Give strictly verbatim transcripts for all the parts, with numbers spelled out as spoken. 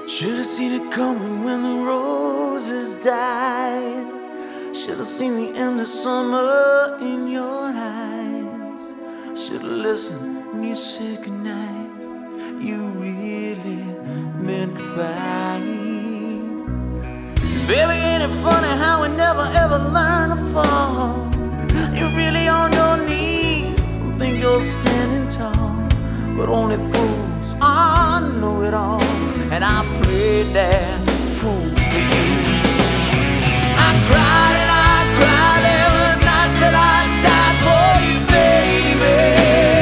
Should've seen it coming when the roses died. Should've seen the end of summer in your eyes. Should've listened when you said goodnight. You really meant goodbye. Baby, ain't it funny how we never ever learn to fall? You're really on your knees and think you're standing tall, but only fools are know-it-alls, and I prayed that fool for you. I cried and I cried, there were nights that I died for you, baby.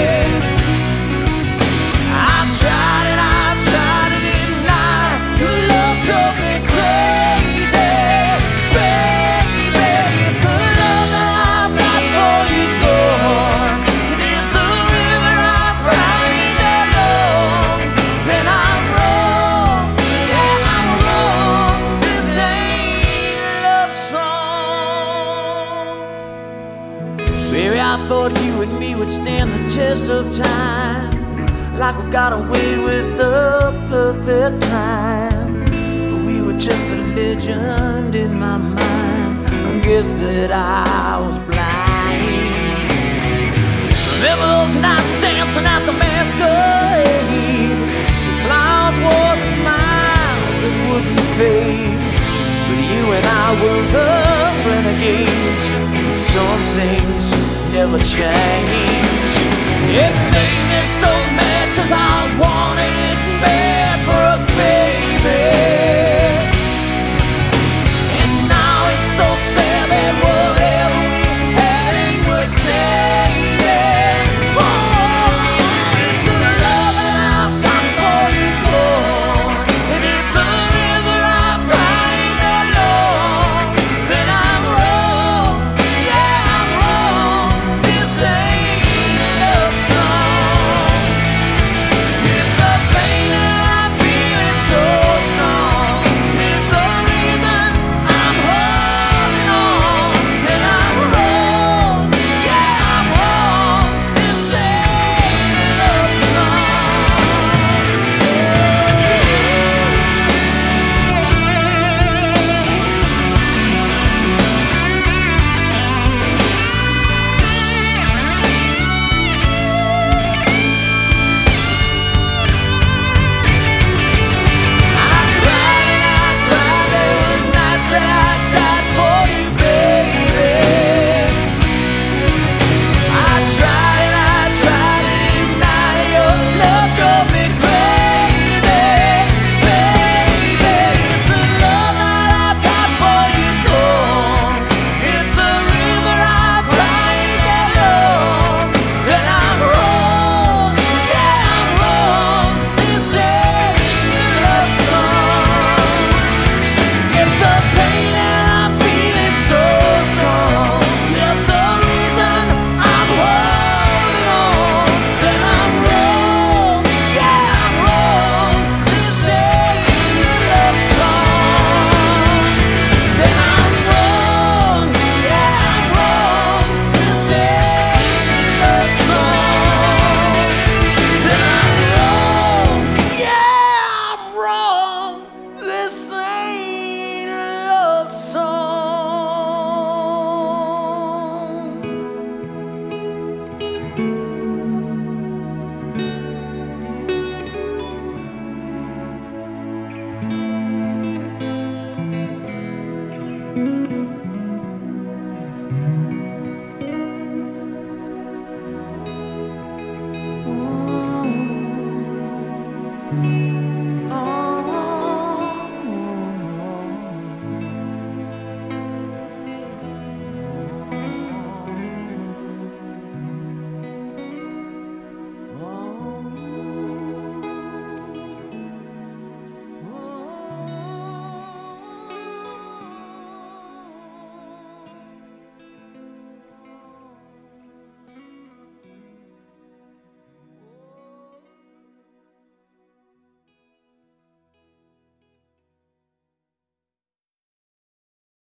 I tried and I tried to deny your love drove me crazy, baby. If the love that I've got for you's gone, and if the river I've cried ain't that long, then I'm wrong, yeah, I'm wrong. This ain't a love song. Baby, I thought you and me would stand the test of time, like we got away with the perfect time. But we were just a legend in my mind. I guess that I was blind. Remember those nights dancing at the masquerade? The clouds wore smiles that wouldn't fade, but you and I were the renegades. Some things never change. It made